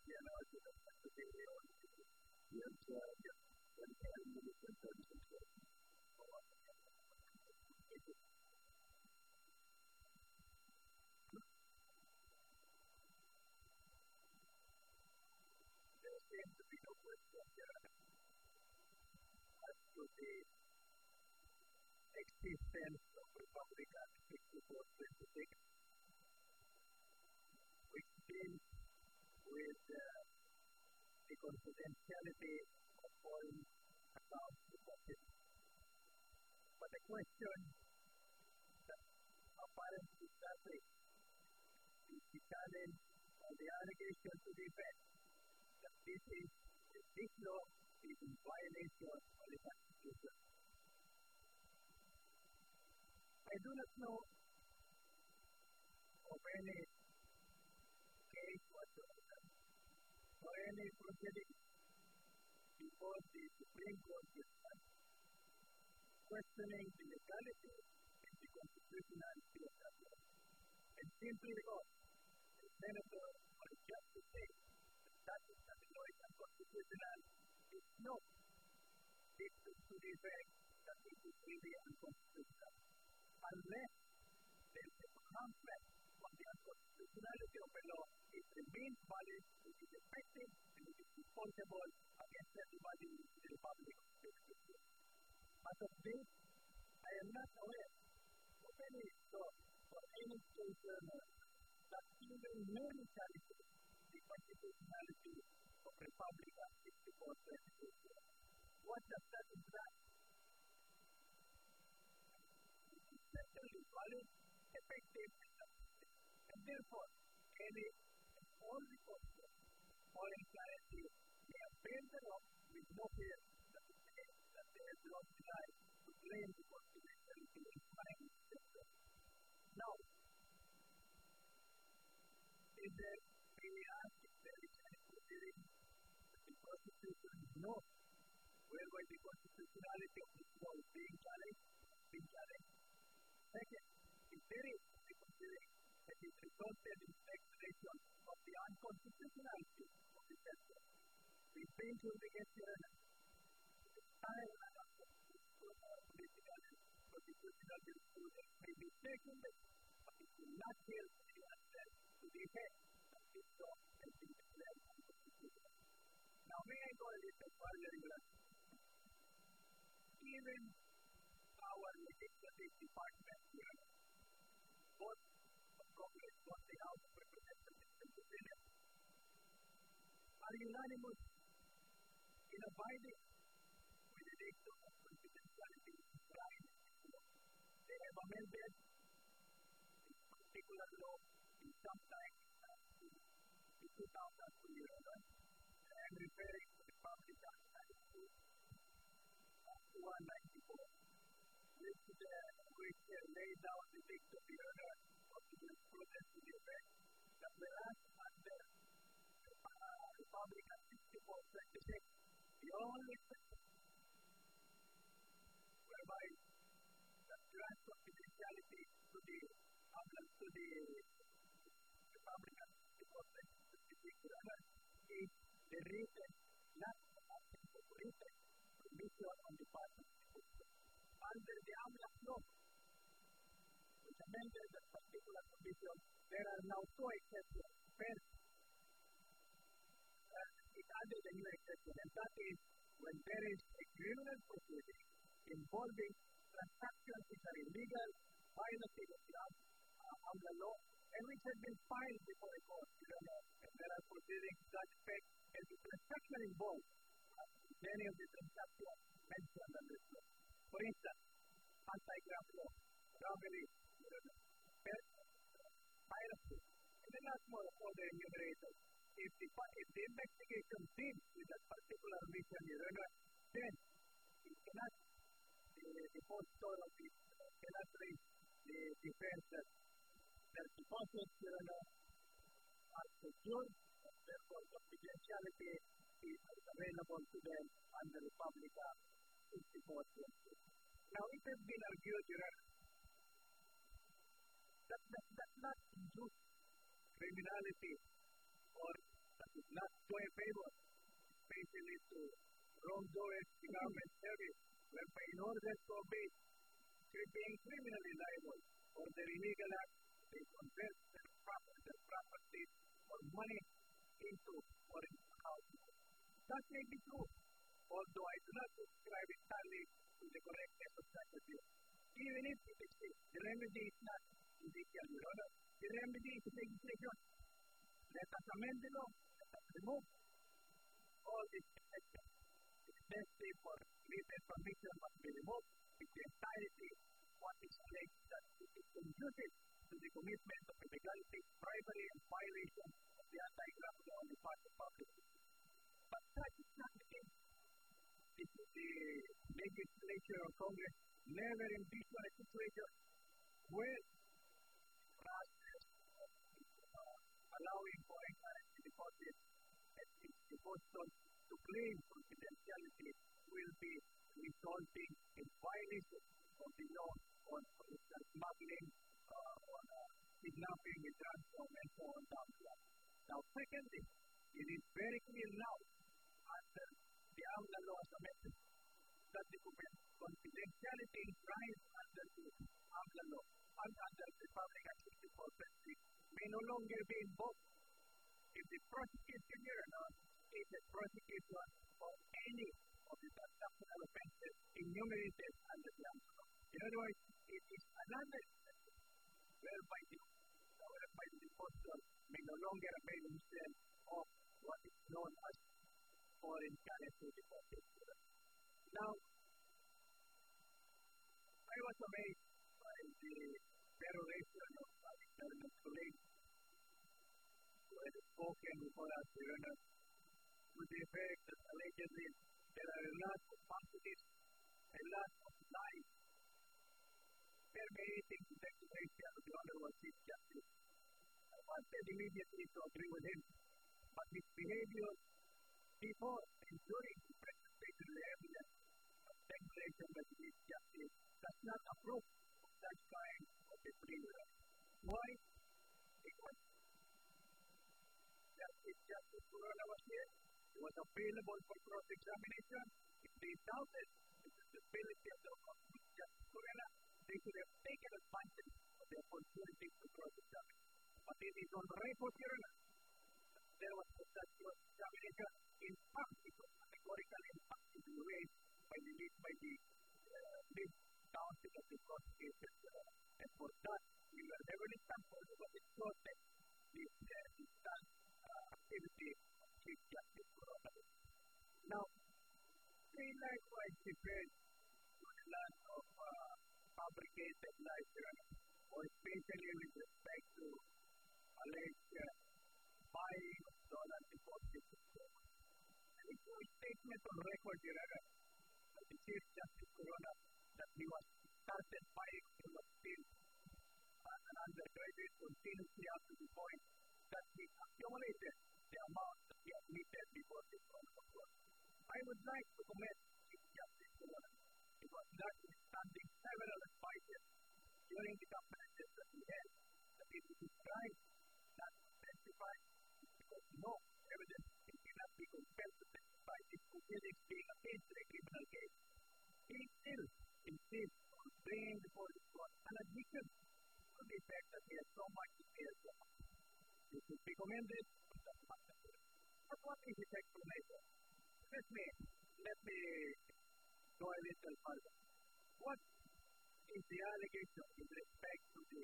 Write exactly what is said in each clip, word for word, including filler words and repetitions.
existence of Republican sixty-four twenty-six, which deals with uh, the confidentiality of foreign account deposits. But the question that apparently doesn't is the challenge or the allegation to the effect that this is that this law is in violation of the Constitution. I do not know of any case whatsoever or any proceeding before the Supreme Court judgment questioning the legality and the constitutionality of that law. And simply because the senator or just to say that that is that the law is unconstitutional is not dictum to the effect that it is really unconstitutional. Unless there is a pronouncement on the unconstitutionality of a law, it remains valid, it is effective, and it is enforceable against everybody in the Republic of Mexico. As of this, I am not aware of any law or any state that even merely challenges the constitutionality of Republican sixty-four twenty-six. What does that imply? Certainly valid, effective, and consistent. And therefore, any and all the questions foreign clarity may avail thereof with no fear that it is that there is no desire to claim the constitutionality and find the system. Now, is there any ask if there is any proceeding that the Constitution is not, whereby the constitutionality of this law is being challenged, being challenged? Second, if there is a proceeding that is resulted in the declaration of the unconstitutionality of the census, we think will be against the United States. The time and unconstitutional political and constitutional jurisprudence may be taken, but it will not help the United States to the effect that this law has been declared unconstitutional. Now, may I go a little further in that? Even our legislative department here, both of Congress, both the House of Representatives and the Senate, are unanimous in abiding with the dictum of confidentiality right. They have amended this particular law in some time in two thousand two years ago. I am referring to the Public Act one ninety-four. Which, uh, which uh, laid down the dictum the order of the jurisprudence to the effect that whereas under uh, Republican sixty-four twenty-six, the only system whereby that grants confidentiality to the um, to the Republican sixty-four twenty-six is the written, not the absence of written permission on the part of the system. Under the AMLAC law, which amended that particular provision, there are now two exceptions. First, uh, it added a new exception, and that is when there is a criminal proceeding involving transactions which are illegal, violating of the uh, AMLAC law, and which have been filed before a court, you know, and there are proceedings that affect, and the transaction involved uh, many of the transactions mentioned under this law. For instance, anti-graft law, robbery, piracy, and then lots more other enumerators. If the, if the investigation deals with that particular mission, you know, then it cannot, the, the posture of it uh, cannot raise the defense that that deposits, you know, are secured, and therefore confidentiality is available to them under the Public Act sixty-four twenty. Now, it has been argued, you know, that that does not induce criminality or did not do a favor, especially to wrongdoers in government service, whereby in order to obey, being criminally liable for their illegal act, they convert their property, their property or money into foreign houses. That may be true, although I do not subscribe entirely to the correctness of such a view. Even if it exists, the remedy is not judicial, Your Honor. The remedy is legislation. Let us amend the law. Let us remove all these exceptions. The necessity for written permission must be removed with the entirety of what is alleged that it is conducive to the commitment of illegality, bribery, and violation of the anti-graft law on the part of public. But that is not the case. This is the legislature of Congress never envisioned a situation where process of uh, allowing foreign currency deposits at the depositors to claim confidentiality will be resulting in violation of the law on, for instance, smuggling, uh, on uh, kidnapping, and ransom, and so on down the line. Now, secondly, it is very clear now, under the AMLA law as amended, that the confidentiality enshrined under the AMLA law and under the Public Access to Property may no longer be invoked if the prosecution here now is a prosecution of any of the transactional offenses enumerated under the AMLA law. In other words, it is another exception whereby the, whereby the depositor may no longer avail himself of what is known as foreign currency deposits. Now, I was amazed by the peroration of my internal colleagues who had spoken before us, Your Honor, to the effect that allegedly there are a lot of falsities, a lot of lies permeating the declaration of the Honorable Chief Justice. I wanted immediately to agree with him, but his behavior before and during the presentation of the evidence of declaration by the Chief Justice does not approve of such kind of a privilege. Why? Because Justice Justice Corona was here. He was available for cross-examination. If they doubted the suitability of the Chief Justice Corona, they should have taken advantage of the opportunity to cross-examine. But it is on record, Your Honor, there was no such cross-examination. In fact, it was categorically impacted raised by the lead by the uh, lead counsel of the prosecution. Uh, and for that, we were heavily sampled what it showed that this uh, instant uh, activity of Chief Justice Corona. Now, they likewise referred to a lot of uh, fabricated lies, or especially with respect to alleged uh, buying of stolen deposits. And it's a statement on record, Your Honor, that the Chief Justice Corona, that he was started buying he was still as an undergraduate continuously up to the point that he accumulated the amount that he admitted before this court. I would like to commend Chief Justice Corona because notwithstanding several advices during the conferences that we had, that it is right not to testify because no evidence cannot be compelled to testify if proceedings being against a criminal case. He still insists on bringing before the court an admission to the effect that he has so much to say as well. This should be commended, but that's not the case. But what is his explanation? Let me, let me go a little further. What is the allegation with respect to the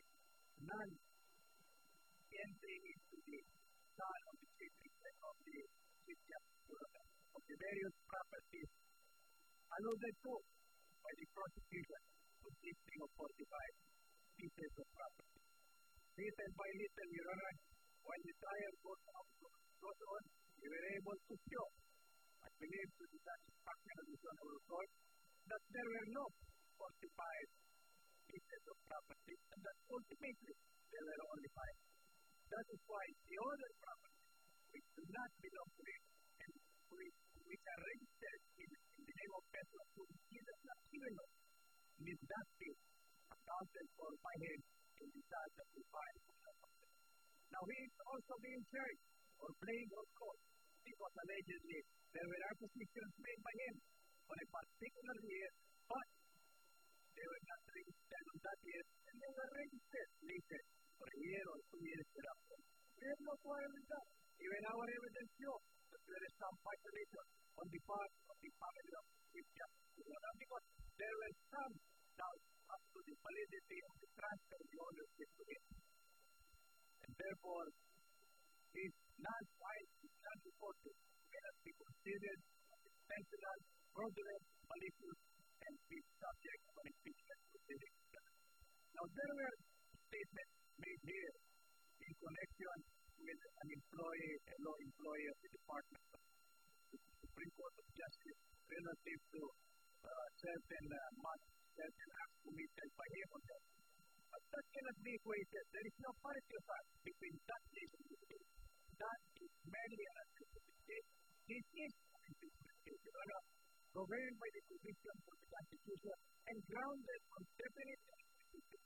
non-entry into the son of the chief of the Chief Justice of the various properties alluded to by the prosecution consisting of forty-five pieces of property? Little by little, Your Honor, when the trial goes on, goes on, we were able to show, I believe to the satisfaction of the Honorable Court, that there were no forty-five pieces of property, and that ultimately there were only five. That is why the other properties, which do not belong to him, and which, which are registered in, in the name of persons who he does not even know, need not be accounted for by him in the charge that we find. Now he is also being charged, or or playing on court, because allegedly there were acquisitions made by him for a particular year, but they were not registered on that year, and they were registered later for a year or two years thereafter. We have no quarrel with that. Even our evidence shows that there is some violation on the part of the family of Chief Justice Corona, because there were some doubts as to the validity of the transfer of the ownership to him. And therefore, his non-filed, non-reported cannot be considered intentional, fraudulent, malicious, and be subject to impeachment proceedings. Now, there were statements made here in connection with an employee, a law employee of the Department of the Supreme Court of Justice relative to uh, certain uh, months, certain acts committed by him on them. But that cannot be equated. There is no parity of fact between that case and this case. That is merely an impeachment case. This is an impeachment case, Your Honor, governed by the provisions of the Constitution and grounded on definite and specific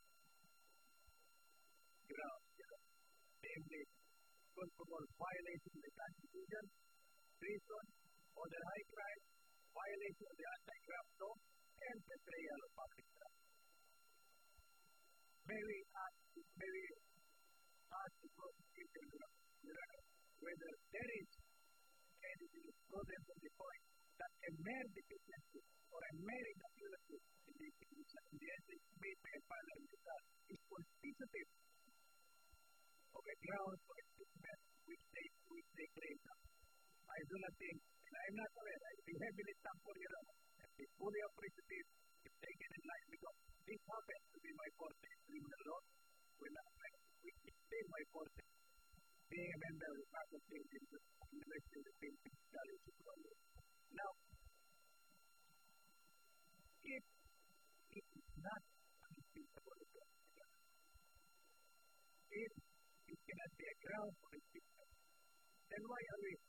grounds, namely, culpable violation of the Constitution, treason, other high crime, violation of the anti-graft law, and betrayal of public trust. May we ask, may we ask the prosecution, whether there is anything prudent on the point that a mere deficiency or a mere inaccuracy in the in the ethics made by a final result is constitutive of a ground for impeachment which they which they claim. I do not think, and I am not aware, I be heavily thankful, Your Honor, and be fully appreciative if taken in line, because this happens to be my forte in criminal law, when I, which is still my forte, being a member of the faculty in the University of the Philippines College of Law. Now, if it is not unimpeachable, if it cannot be a ground for impeachment, then why are we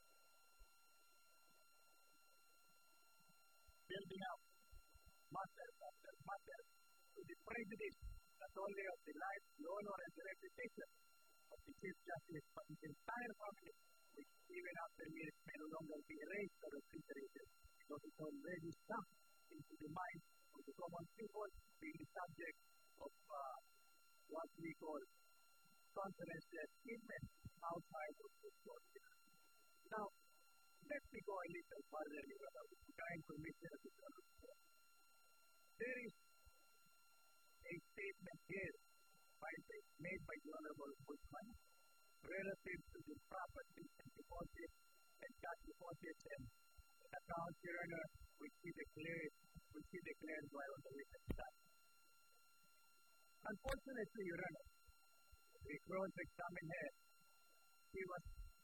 building up matter after matter to the prejudice not only of the life, the honor, and the reputation of the Chief Justice, but his entire family, which even after years may no longer be erased or obliterated, because it's already sunk into the mind of the common people, being the subject of uh, what we call conferences, even outside of the court. Now, let me go a little further about the crime commission of the court. There is a statement here by the, made by the Honorable Ombudsman relative to the properties and deposits and cash deposits and accounts, Your Honor, which he declared, which he declared while on the witness stand. Unfortunately, Your Honor, the cross-examined her, he was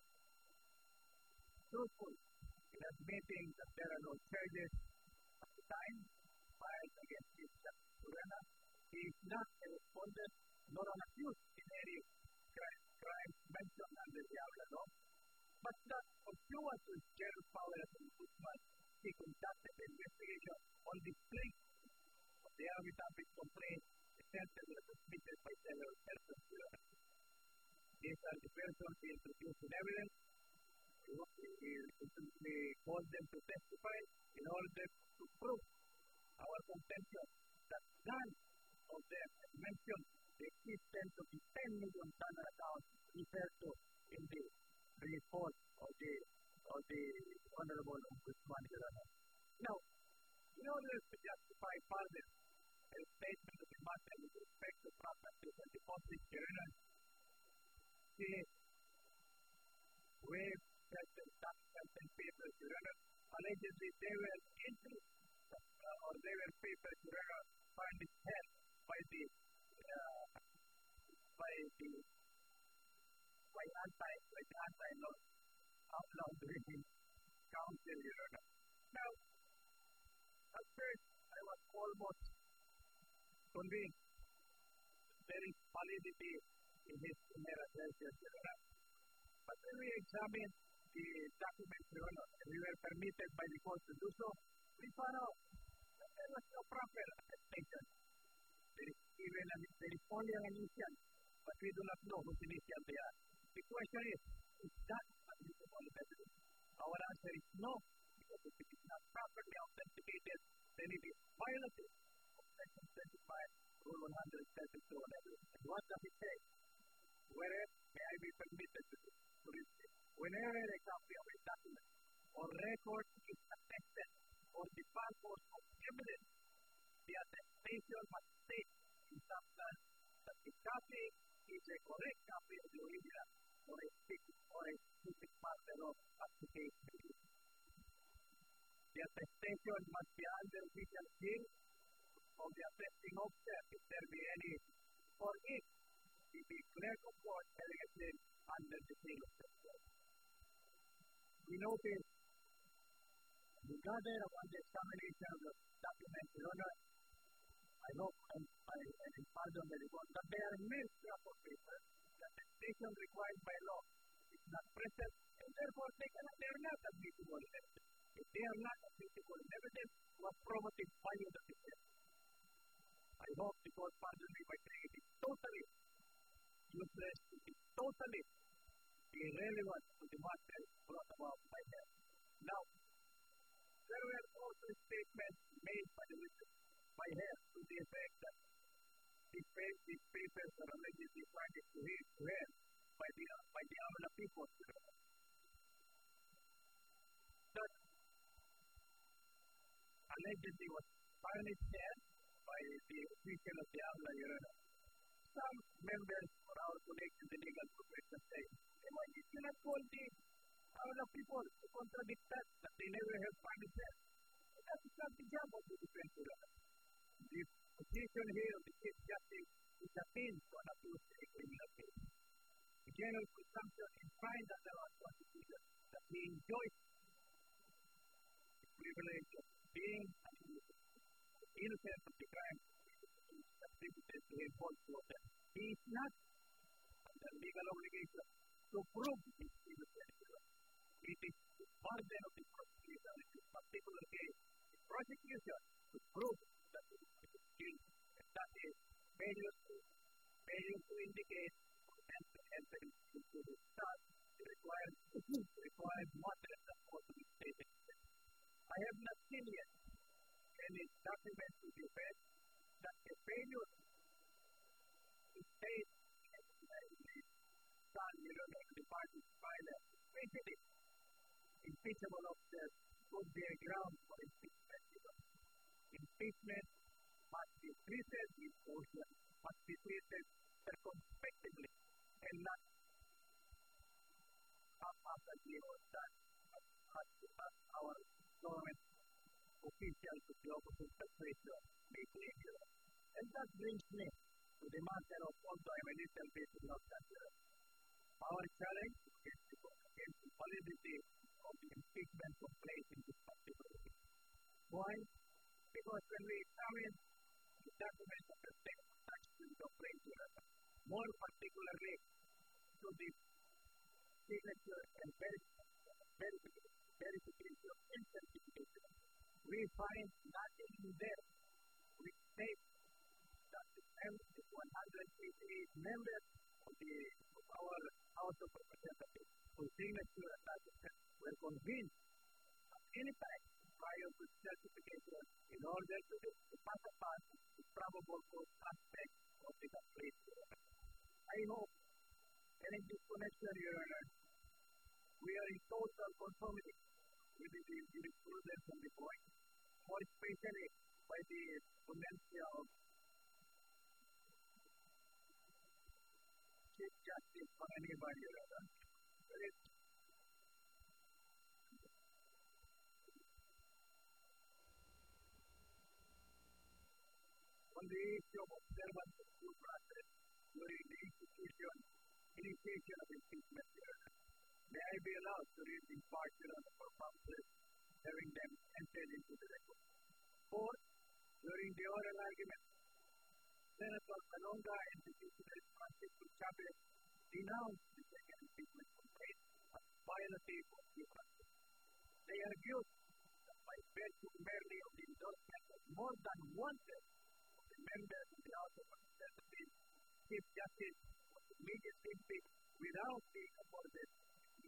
truthful in admitting that there are no charges at the time filed against Chief Justice Corona. He is not a respondent nor an accused in any crime, crimes mentioned under the Aula law, but that pursuant to his general power as an ombudsman, he conducted an investigation on the strength of the affidavit complaint essentially submitted by several persons. These are the persons he introduced in evidence. We recently called them to testify in order to prove our contention that none of them mentioned the existence of the ten million dollar account referred to in the report of the of the Honorable Ombudsman. Now, in order to justify further a statement of the matter with respect to properties and deposits, he waived certain documents and papers, Your Honor. Allegedly, they were entries uh, or they were papers, Your Honor, furnished held by the uh, by the by anti by the anti-law outlaw drinking council, Your Honor. Now, at first, I was almost convinced there is validity in his in her assertions, Your Honor. But when we examined the documents, Your Honor, and we were permitted by the court to do so, we found out that there was no proper attestation. There is even an, there is only an initial, but we do not know whose initial they are. The question is, Is that admissible evidence? Our answer is no, because if it is not properly authenticated, then it is violative of Section twenty-five, Rule one hundred thirty-two on evidence. And what does it say? Whereas, may I be permitted to, to read this? Whenever a copy of a document or record is attested for the purpose of evidence, the attestation must state in substance that the copy is a correct copy of the original or a specific or a specific part thereof as the case may be. The attestation must be under official seal of the attesting officer if there be any, for it to be clear of court delegated under the seal of the court. We notice we gather upon the examination of the document, Your Honor, I hope and I am pardon the report that they are mere scrap of paper, that the station required by law is not present, and therefore they, cannot, they are not admissible in evidence. If they are not admissible in evidence, what probative value does it have? I hope the court pardon me by saying it is totally useless, it is totally irrelevant to the matter brought about by them. Now, there were also statements made by the witness, by her, to the effect that these, these papers are allegedly furnished to him, to her, by the, by the Amala people. That allegedly was furnished there by the official of the Amala, Your Honor. Some members or our colleagues in the legal profession say, hey, why did you not call the Amala people to contradict that, that they never have furnished there? That is not the job of the defense, Your Honor. The position here of the Chief Justice is akin to an accused in a criminal case. The general presumption is fine under our Constitution that he enjoys the privilege of being an innocent of the crime attributed to him falsehood. He is not under legal obligation to prove his innocence. It is the burden of the prosecution in this particular case, the prosecution, to prove that he is guilty. And that is failure to, failure to indicate and to enter into the start the required, required matter that ought to be stated. I have not seen yet any document to the effect that a failure to state the son, you know, the party's filer, basically, impeachable officers could be a ground for impeachment. Impeachment must be treated with caution, must be treated circumspectively, and not haphazardly or done as, as our government officials of the opposite persuasion may claim. And that brings me to the matter of, although I'm a little bit not that our challenge against the, against the validity of the impeachment complaint in this particular case. Why? Because when we examine the documents of the state attached to the complaint, more particularly to the signature and verification of incertification, we find nothing in there which states that the one hundred eighty-eight members of, the, of our House of Representatives whose signature and document were convinced at any time prior to certification in order to, to pass upon the probable cause aspect of the complaint. I hope, and in this connection, Your Honor, we are in total conformity with the jurisprudence on the point, more especially by the Convention of Chief Justice Pangilinan, Your Honor. On the issue of observance of due process during the institution, initiation of impeachment, may I be allowed to read in part, Your Honor, for purposes having them entered into the record. Fourth, during the oral argument, Senator Salonga and Petitioner Francisco Chavez denounced the second impeachment complaint as violative of due process. They argued that by virtue merely of the endorsement of more than one-third of the members of the House of Representatives, Chief Justice was immediately impeached without being afforded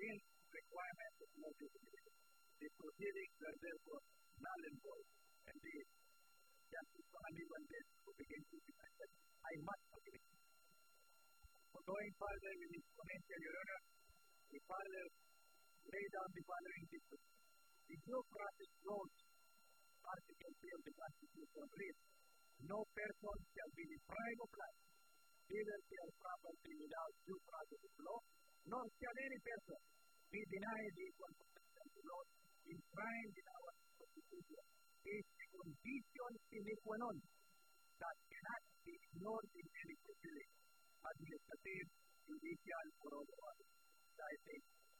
The proceedings were therefore null and void, and the Justice Sohani Valdez, who began to defend that, I must agree. For going further with this potential, Your Honor, we further lay down the following difference. The due process clause, Article three of the Constitution reads, no person shall be deprived of life, liberty, or property without due process of law, nor shall any person be denied the equal protection of law enshrined in our Constitution. It is a condition sine qua non that cannot be ignored in any proceeding, administrative, judicial, or otherwise. I think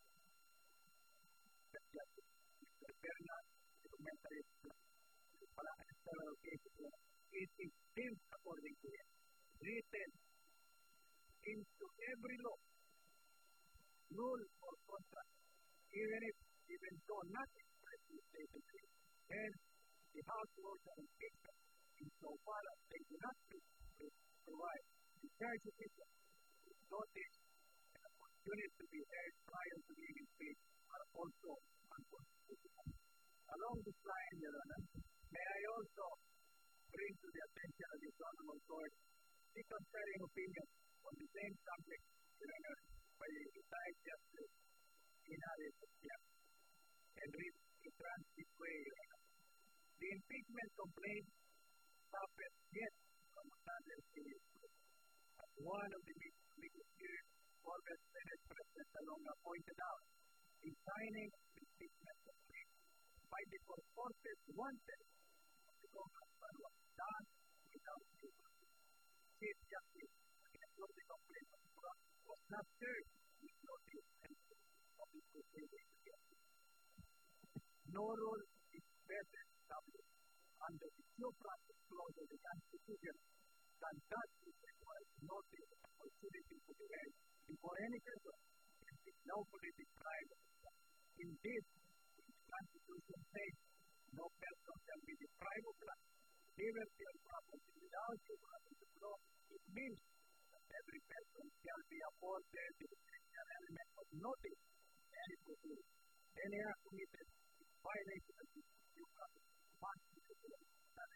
that Justice Mister Bernard, the commentary in several cases, it is built according to it, written into every law, rule, or contract, even if, even though not expressly stated, and the House rules are impeachment insofar as they do not provide the charge official with notice and opportunity to be heard prior to being impeached are also unconstitutional. Along this line, Your Honor, may I also bring to the attention of this honorable court the contrary opinion on the same subject, Your Honor, by the retired Justice Inares and read the transcript way, Your Honor. The impeachment complaint suffered yet from another serious group. As one of the legal peers, former Senate President Salonga pointed out, in signing the impeachment complaint by the purported wanted of the congressman was done without due process. Chief Justice, against whom the complaint was brought, was not served with notice of the proceedings against him. No rule is better established under the due process clause of the Constitution than that which requires notice and opportunity to be heard before any person can be lawfully deprived of it. Indeed, the Constitution says no person can be deprived of life, liberty, or property without due process of law. It means that every person shall be afforded the essential element of notice and proceeding. Any act committed in violation of this due process must be considered as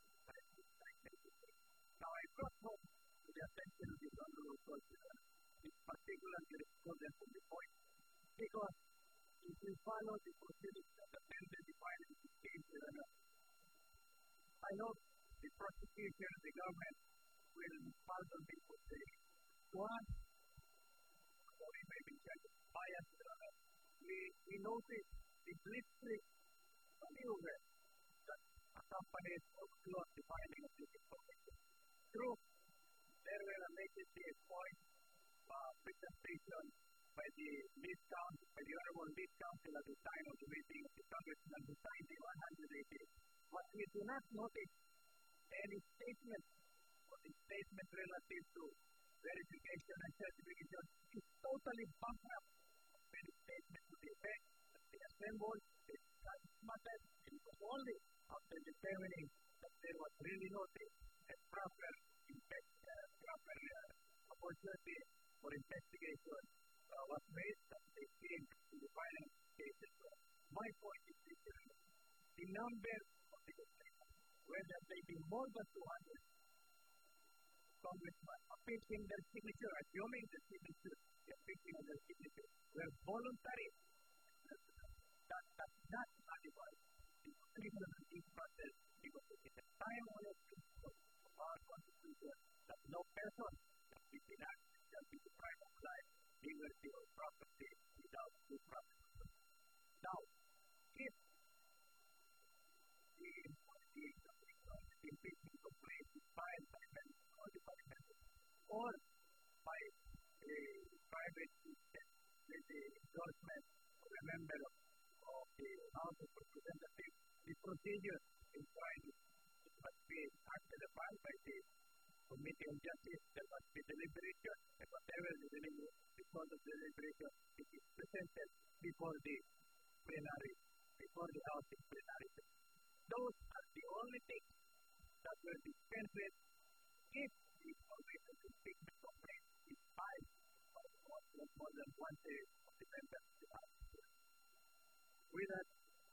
a Now, I brought home to the attention of the honorable court this particular jurisprudence of the point, because if we follow the proceedings that attended the filing of this case, I know the prosecution and the government will pardon me for saying, one, or we may be judged bias, we, we notice the blitzkrieg maneuver that accompanied or closed the filing of this information. True, there were allegedly a point uh, presentation by the lead counsel, by the honorable lead counsel at the time of the meeting of the congressman who signed the one hundred eighty. But we do not notice any statement or the statement relative to verification and certification is totally bankrupt of any statement to the effect that they assembled, they discussed matters, and it was only after determining that there was really notice and proper, impact, uh, proper uh, opportunity for investigation uh, was made that they came to the final cases. So my point is this, the number of the complaints, whether they be more than two hundred, congressmen appealing their signature, assuming the signature, the appealing of their signature, were voluntary. That does not satisfy the completion of this process because it is a time-honored principle of our Constitution that no person can be denied shall be deprived of life, liberty, or property without due process. Now, if the impeachment complaint is filed by members or the parliament or by a private citizen with the endorsement of a member of, of the House of Representatives, the procedure is filed. It must be acted upon by the Committee on Justice. There must be deliberation, and whatever the deliberation, because of the deliberation, it is presented before the plenary, before the House in plenary. Those are the only things that were dispensed with if the information of the impeachment complaint is filed by more than one third of the members of the House. With that,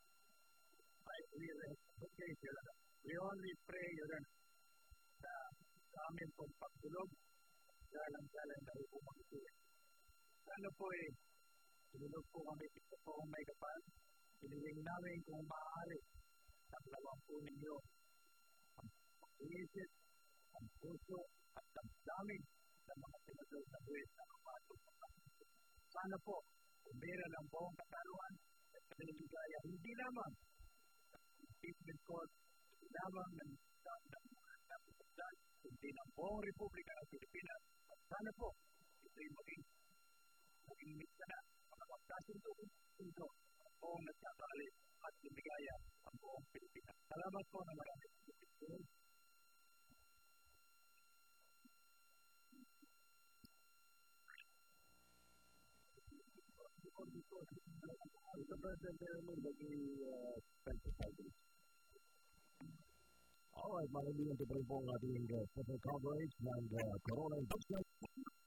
we rest. Okay, Your Honor. We only pray, Your Honor, na sa amin pong pagtulog, galang-galang na po magtuloy. Sana po eh, tulog po kami dito po kung may kapal. Piniling namin kung maaari, taglawang po ninyo ang pag-iisip, ang puso, at ang dami sa mga sinagod na buwis na kapatong kapatid. Sana po, umira ng buong katarungan at paniligaya, hindi lamang sa impeachment court, hindi lamang ng isang ng mga kapitan, kundi ng buong Republika ng Pilipinas. At sana po, ito'y maging maging misa na mga magkasundo-sundo ang buong nagkakali at lumigaya ang buong Pilipinas. Salamat po na marami. Mister President, meron mo naging twenty-five minutes. Alright, mga kaibigan, ito pa rin po ang ating uh, special coverage ng uh, Corona Induction.